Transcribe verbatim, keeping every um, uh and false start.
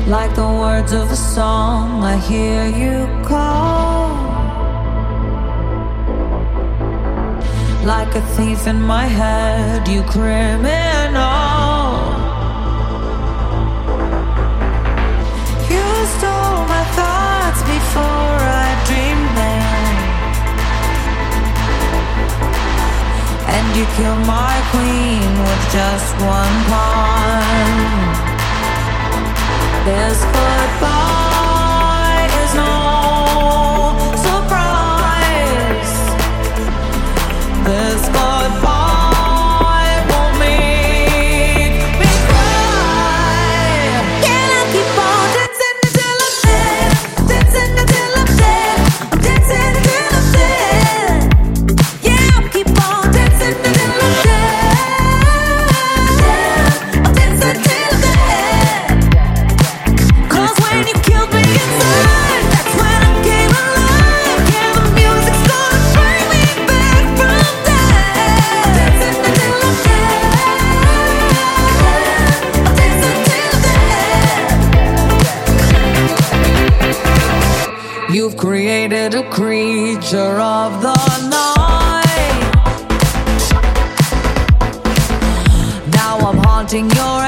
Like the words of a song, I hear you call. Like a thief in my head, you criminal. You stole my thoughts before I dreamed them, and you killed my queen with just one pawn. This goodbye is no surprise. This goodbye won't make me cry. Can I keep on dancing until I'm dead? Dancing until I'm dead. I'm dancing until I'm dead. Yeah, I'll keep on dancing until I'm dead. I'm dancing till I'm dead. Cause when you killed me inside, that's when I came alive. Yeah, the music's gonna bring me back from death. Dancing until I'm dead. I'm dancing till I'm dead. You've created a creature of the night. Now I'm haunting your